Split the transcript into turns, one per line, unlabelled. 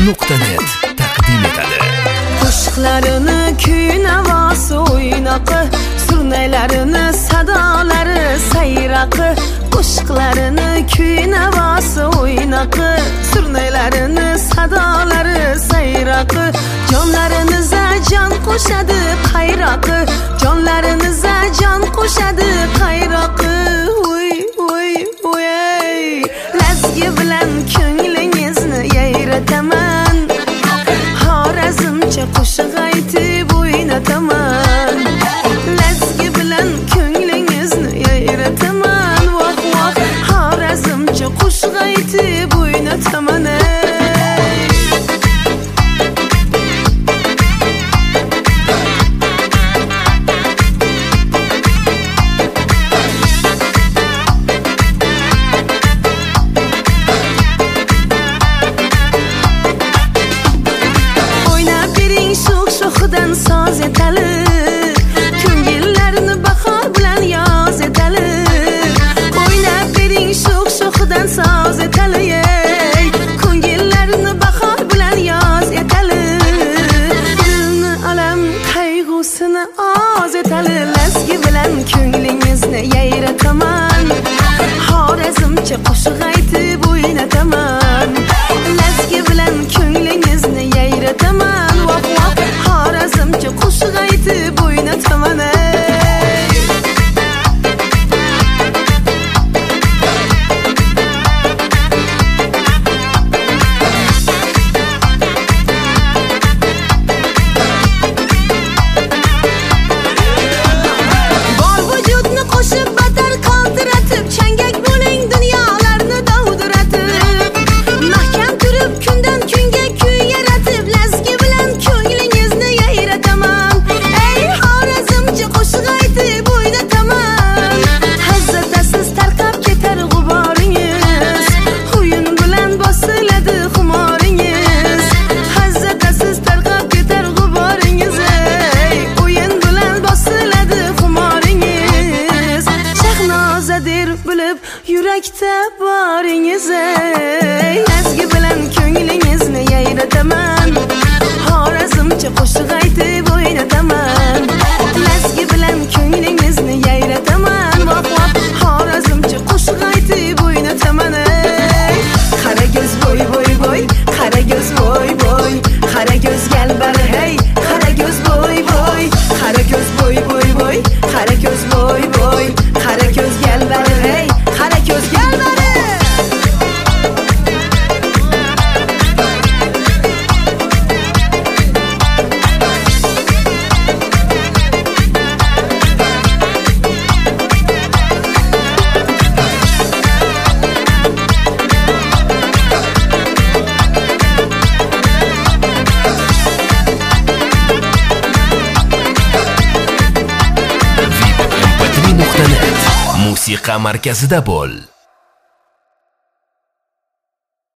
vip.net taqdim etadi.
Qo'shiqlarini kuy-navosi o'ynoqi, surnaylarini sadolari sayraqi. Qo'shiqlarini kuy-navosi o'ynoqi, surnaylarini sadolari sayraqi. Jonlariniza jon qo'shadi qayroqi, jonlariniza jon qo'shadi qayroqi. Voy voy voy, lazgi bilan ko'nglingizni yayrataman. Xorazmcha qo'shiq aytib o'ynataman. Lazgi bilan ko'nglingizni yayrataman. Voh voh, xorazmcha qo'shiq aytib o'ynataman. Soz etali, ko'ngillarni bahor bilan yoz etali. O'ynab bering sho'x-sho'xidan soz etali, ko'ngillarni bahor bilan yoz etali. Dilni alam qayg'usini oz etali, lazgi bilan ko'nglingizni yayrataman. Xorazmcha qo'shiq aytib o'ynataman. Lazgi bilan ko'nglingizni yayrataman. Voh voh, xorazmcha qo'shiq aytib o'ynataman. Bor vujudni qo'shib batar qaltiratib, changak bo'ling dunyolarni dovdiratib. Mahkam turib kundan kunga kuy yaratib, lazgi bilan ko'nglingizni yayrataman. Ey xorazmcha qo'shiq aytib o'ynataman. Hazzatasiz tarqab ketar g'uboringiz, o'yin bilan bosiladi xumoringiz. Hazzatasiz tarqab ketar g'uboringiz, o'yin bilan bosiladi xumoringiz. Shahnozadir bilib yurakda boringiz, lazgi bilan ko'nglingizni yayrataman. Xorazmcha qo'shiq aytib o'ynataman. Lazgi bilan ko'nglingizni yayrataman. Voh voh, xorazmcha qo'shiq aytib o'ynataman. Qara ko'z voy voy voy, qara ko'z voy voy, qara ko'z galbar hey, qara ko'z voy voy, qara ko'z voy voy voy, qara ko'z voy voy, qara ko'z galbar hey, qara ko'z galbar.
vip.net musiqa markazida bo'l.